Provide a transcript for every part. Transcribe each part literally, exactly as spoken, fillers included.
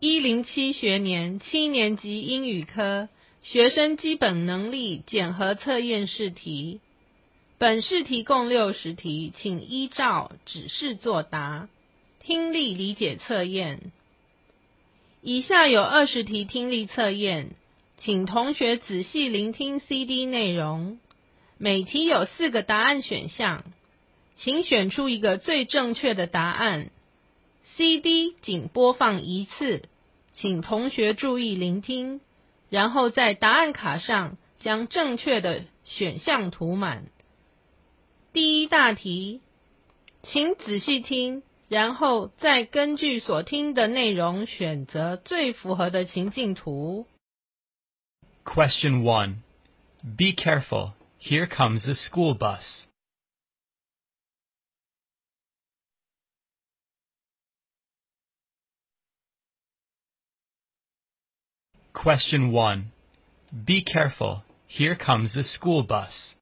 一零七学年七年级英语科学生基本能力检核测验试题。本试题共六十题，请依照指示作答。听力理解测验。以下有二十题听力测验，请同学仔细聆听 C D 内容。每题有四个答案选项，请选出一个最正确的答案。C D 仅播放一次，请同学注意聆听，然后在答案卡上将正确的选项涂满。第一大题，请仔细听，然后再根据所听的内容选择最符合的情境图。 Question one. Be careful. Here comes the school bus. Question one. Be careful. Here comes the school bus.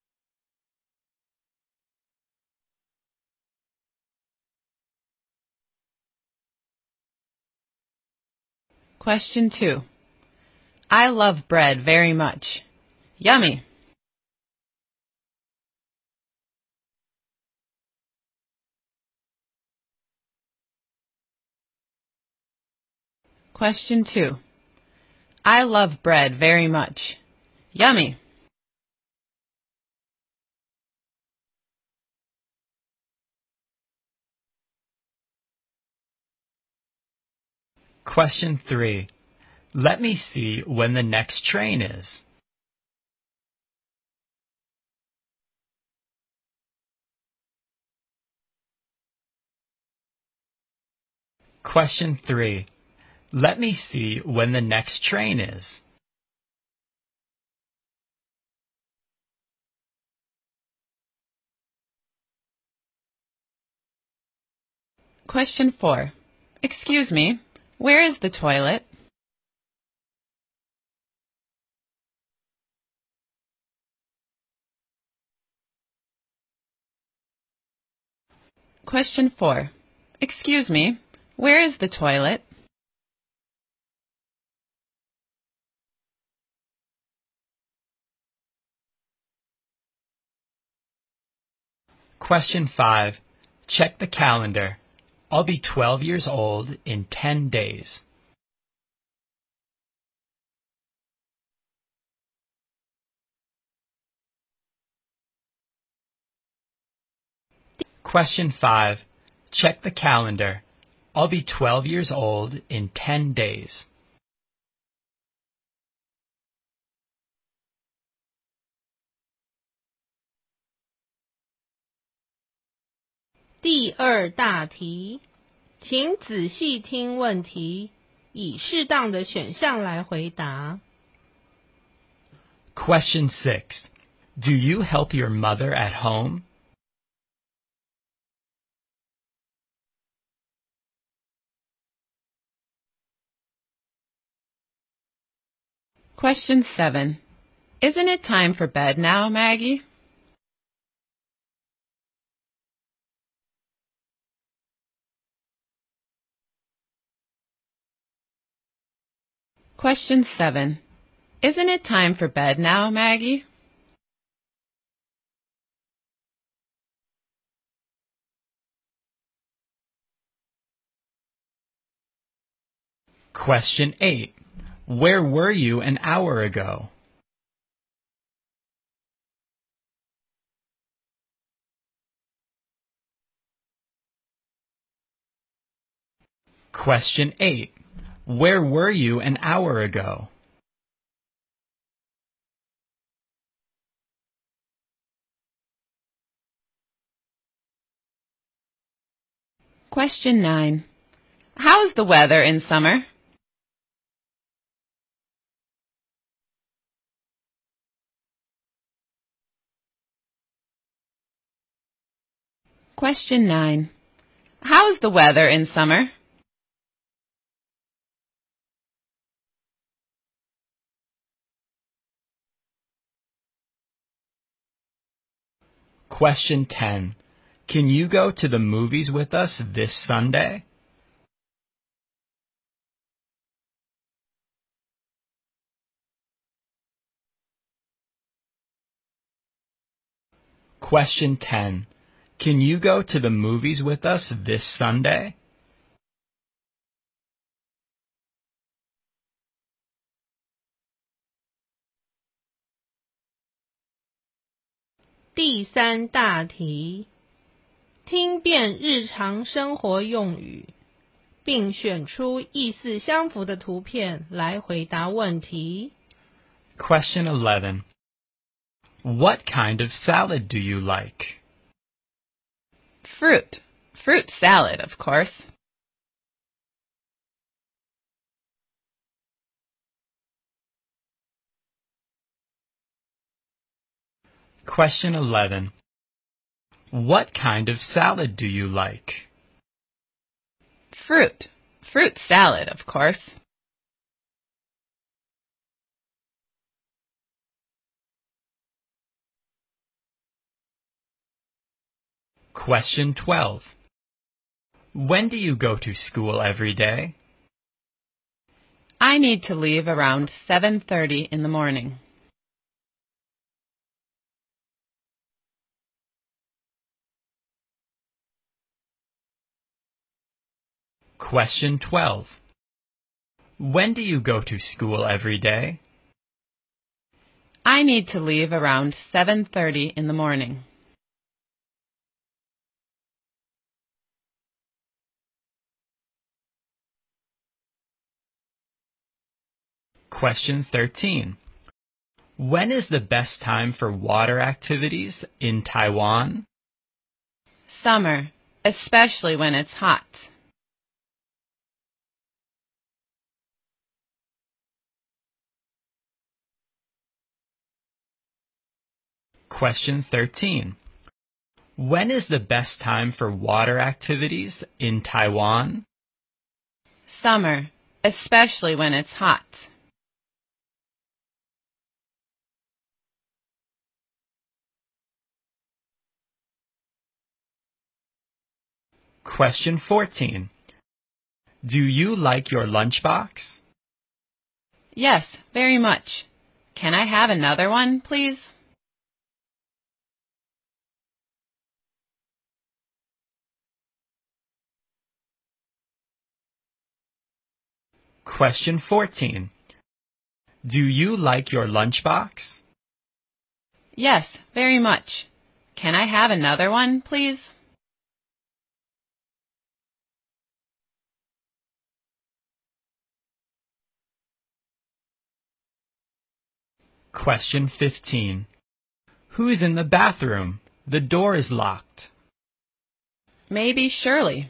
Question two. I love bread very much. Yummy. Question two. I love bread very much. Yummy. Question three. Let me see when the next train is. Question three. Let me see when the next train is. Question four. Excuse me, where is the toilet? Question four. Excuse me, where is the toilet? Question five. Check the calendar. I'll be twelve years old in ten days. Question five. Check the calendar. I'll be twelve years old in ten days. 《第二大题》，请仔细听问题，以适当的选项来回答。 Question six. Do you help your mother at home? Question seven. Isn't it time for bed now, Maggie? Question seven. Isn't it time for bed now, Maggie? Question eight. Where were you an hour ago? Question eight. Where were you an hour ago? Question nine. How's the weather in summer? Question nine. How's the weather in summer? Question ten. Can you go to the movies with us this Sunday? Question ten. Can you go to the movies with us this Sunday? 第三大题，听遍日常生活用语，并选出意思相符的图片来回答问题。 Question eleven. What kind of salad do you like? Fruit. Fruit salad, of course. Question eleven. What kind of salad do you like? Fruit. Fruit salad, of course. Question twelve. When do you go to school every day? I need to leave around seven thirty in the morning. Question twelve. When do you go to school every day? I need to leave around seven thirty in the morning. Question thirteen. When is the best time for water activities in Taiwan? Summer, especially when it's hot. Question thirteen. When is the best time for water activities in Taiwan? Summer, especially when it's hot. Question fourteen. Do you like your lunchbox? Yes, very much. Can I have another one, please? Question fourteen. Do you like your lunchbox? Yes, very much. Can I have another one, please? Question fifteen. Who's in the bathroom? The door is locked. Maybe Shirley.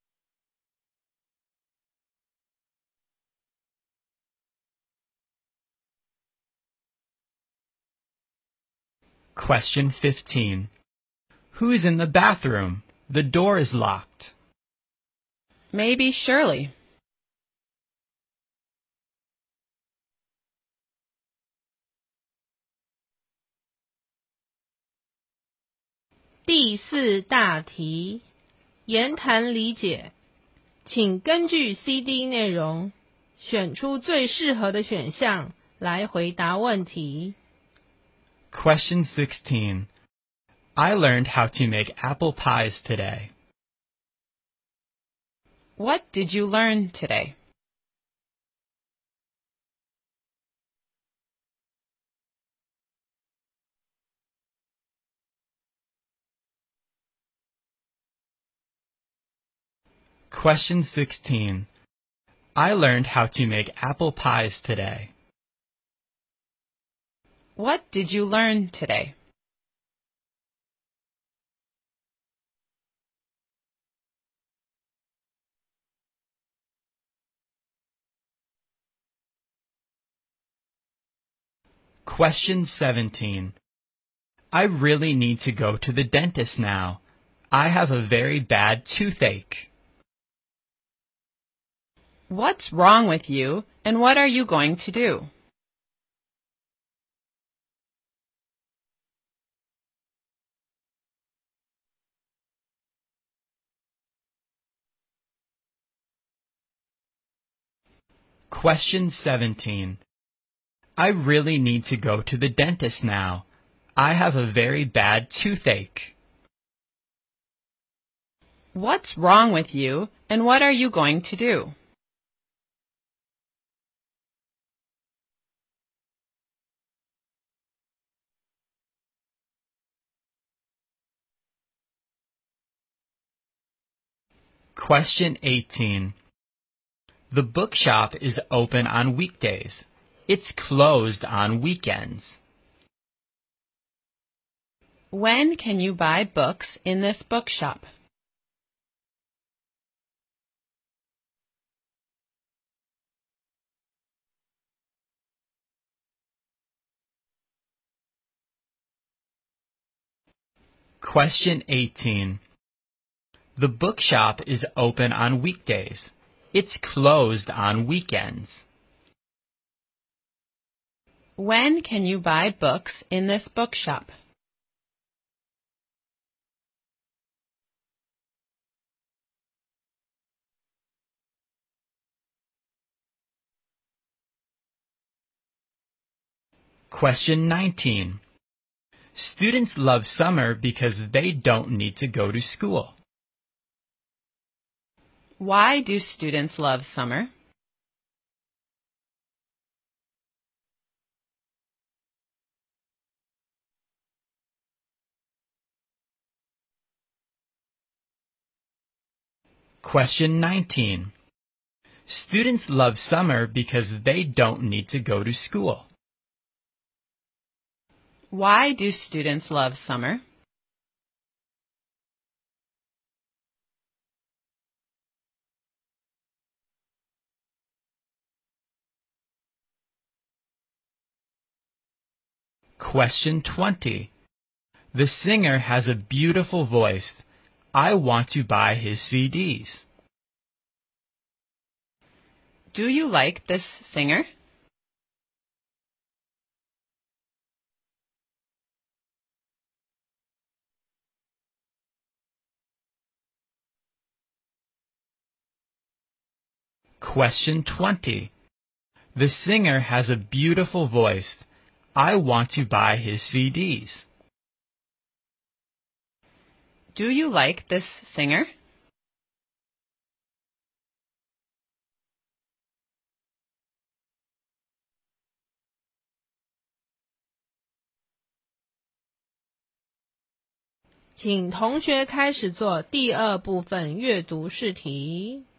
Question fifteen. Who's in the bathroom? The door is locked. Maybe Shirley. 《第四大题，言谈理解，请根据 C D 内容选出最适合的选项来回答问题。 Question sixteen. I learned how to make apple pies today. What did you learn today? Question sixteen. I learned how to make apple pies today. What did you learn today? Question seventeen. I really need to go to the dentist now. I have a very bad toothache. What's wrong with you, and what are you going to do? Question seventeen. I really need to go to the dentist now. I have a very bad toothache. What's wrong with you, and what are you going to do? Question eighteen. The bookshop is open on weekdays. It's closed on weekends. When can you buy books in this bookshop? Question eighteen. The bookshop is open on weekdays. It's closed on weekends. When can you buy books in this bookshop? Question nineteen. Students love summer because they don't need to go to school. Why do students love summer? Question nineteen. Students love summer because they don't need to go to school. Why do students love summer? Question twenty. The singer has a beautiful voice. I want to buy his C Ds. Do you like this singer? Question twenty. The singer has a beautiful voice. I want to buy his C Ds. Do you like this singer? 请同学开始做第二部分阅读试题。